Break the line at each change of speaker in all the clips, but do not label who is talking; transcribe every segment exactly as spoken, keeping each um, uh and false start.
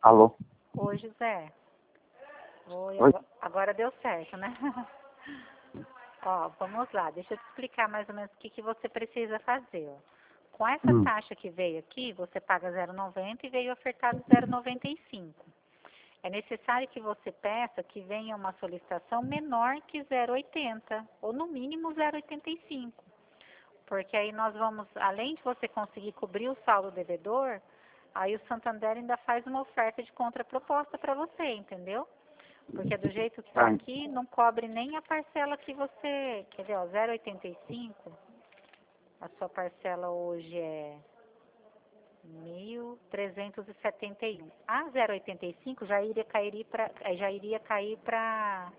Alô?
Oi, José. Oi,
Oi?
agora, agora deu certo, né? Ó, vamos lá, deixa eu te explicar mais ou menos o que, que você precisa fazer. Ó. Com essa
Hum.
taxa que veio aqui, você paga zero vírgula noventa e veio ofertado zero vírgula noventa e cinco. É necessário que você peça que venha uma solicitação menor que zero vírgula oitenta, ou no mínimo zero vírgula oitenta e cinco. Porque aí nós vamos, além de você conseguir cobrir o saldo devedor, aí o Santander ainda faz uma oferta de contraproposta para você, entendeu? Porque do jeito que está
Tá.
aqui, não cobre nem a parcela que você... Quer ver, ó, zero vírgula oitenta e cinco, a sua parcela hoje é mil trezentos e setenta e um. A zero vírgula oitenta e cinco já iria cair para... Já iria cair para...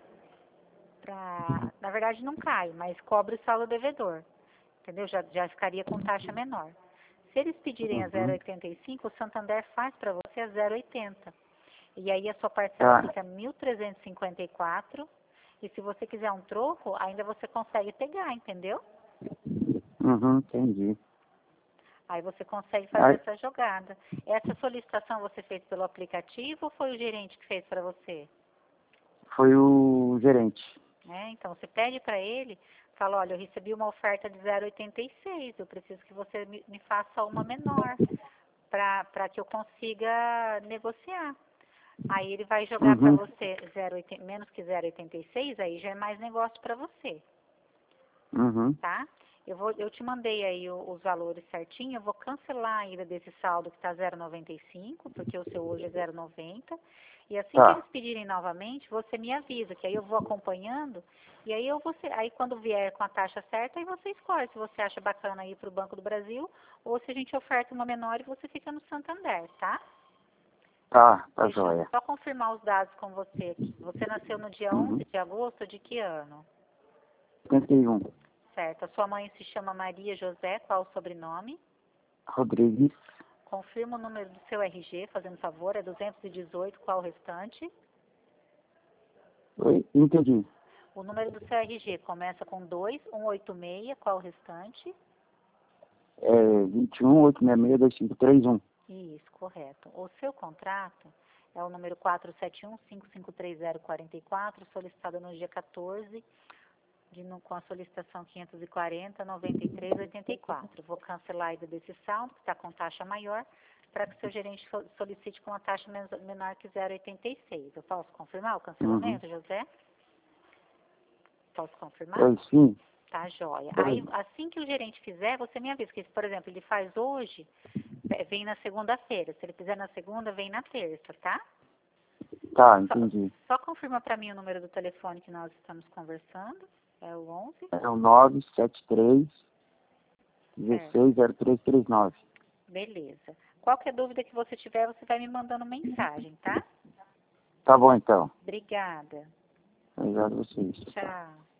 Pra, na verdade não cai, mas cobre o saldo devedor. Entendeu? Já, já ficaria com taxa menor. Se eles pedirem a zero vírgula
Uhum.
oitenta e cinco, o Santander faz para você a zero vírgula oitenta. E aí a sua parcela
Tá.
fica mil trezentos e cinquenta e quatro. E se você quiser um troco, ainda você consegue pegar, entendeu?
Uhum, entendi.
Aí você consegue fazer
Aí,
essa jogada. Essa solicitação você fez pelo aplicativo ou foi o gerente que fez para você?
foi o gerente.
Né? Então você pede para ele, fala, olha, eu recebi uma oferta de zero vírgula oitenta e seis, eu preciso que você me, me faça uma menor para que eu consiga negociar. Aí ele vai jogar para
Uhum.
você zero vírgula oitenta, menos que zero vírgula oitenta e seis, aí já é mais negócio para você,
Uhum.
tá? Eu, vou, eu te mandei aí o- os valores certinho, eu vou cancelar ainda desse saldo que está zero vírgula noventa e cinco, porque o seu hoje é zero vírgula noventa. E assim que eles
Tá.
pedirem novamente, você me avisa, que aí eu vou acompanhando, e aí eu você, aí quando vier com a taxa certa, aí você escolhe se você acha bacana ir para o Banco do Brasil, ou se a gente oferta uma menor e você fica no Santander, tá?
Tá, tá
Deixa eu
joia.
só confirmar os dados com você aqui. Você nasceu no dia
Uhum.
onze de agosto de que ano?
cinquenta e um.
Certo. A sua mãe se chama Maria José, qual o sobrenome?
Rodrigues.
Confirma o número do seu R G, fazendo favor, é duzentos e dezoito, qual o restante?
Oi? Entendi.
O número do seu R G começa com dois um oito seis, qual o restante?
É vinte e um, oito seis seis, dois cinco três um.
Isso, correto. O seu contrato é o número quatro sete um, cinco cinco três zero, quatro quatro, solicitado no dia quatorze, de, no, com a solicitação quinhentos e quarenta, noventa e três, oitenta e quatro. Vou cancelar ainda desse saldo, que está com taxa maior, para que o seu gerente so- solicite com uma taxa men- menor que zero vírgula oitenta e seis. Eu posso confirmar o
Uhum.
cancelamento, José? Posso confirmar?
É, sim.
Tá, joia. Aí,
Pode.
assim que o gerente fizer, você me avisa. Que, se, por exemplo, ele faz hoje, eh, vem na segunda-feira. Se ele fizer na segunda, vem na terça, tá?
Tá,
Só,
entendi.
só confirma para mim o número do telefone que nós estamos conversando. É o onze.
É o nove sete três,
Certo.
dezesseis, zero três três nove.
Beleza. Qualquer dúvida que você tiver, você vai me mandando mensagem, tá?
Tá bom, então.
Obrigada.
Obrigado a vocês.
Tchau.